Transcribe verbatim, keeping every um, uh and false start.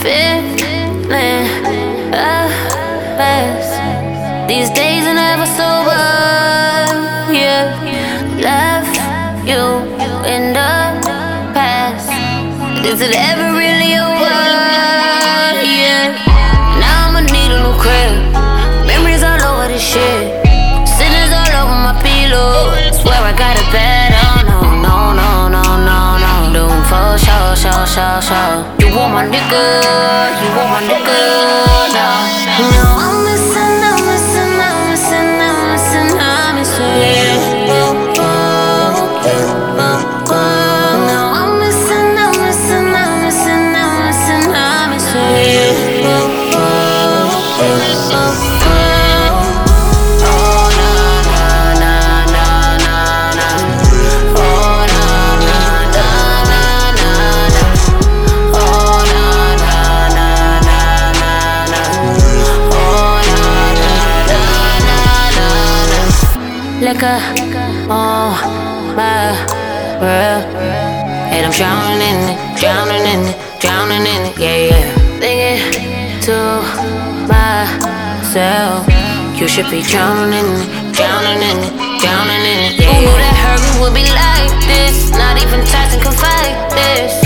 feeling a mess. These days are never sober. Yeah, left you in the past. Is it ever really over? Yeah, now I'ma need a new crib. Memories all over this shit. Sinners all over my pillow. Swear I got it bad. Oh no, no, no, no, no, no. Doing for sure, sure, sure, sure. You want my nigga, you want my nigga, no. No, I'm missing, I'm missing, I'm missing, I'm missing, I'm missing. Yeah. Oh, oh, oh, oh. No, I'm missing, I'm missing, I'm missing, I'm missing, I'm missing. Yeah. Oh, oh, oh, oh. Liquor on my breath, and I'm drowning in it, drowning in it, drowning in it, yeah, yeah. Thinking to myself, you should be drowning in it, drowning in it, drowning in it, yeah. Who knew that hurt would be like this? Not even Tyson can fight this.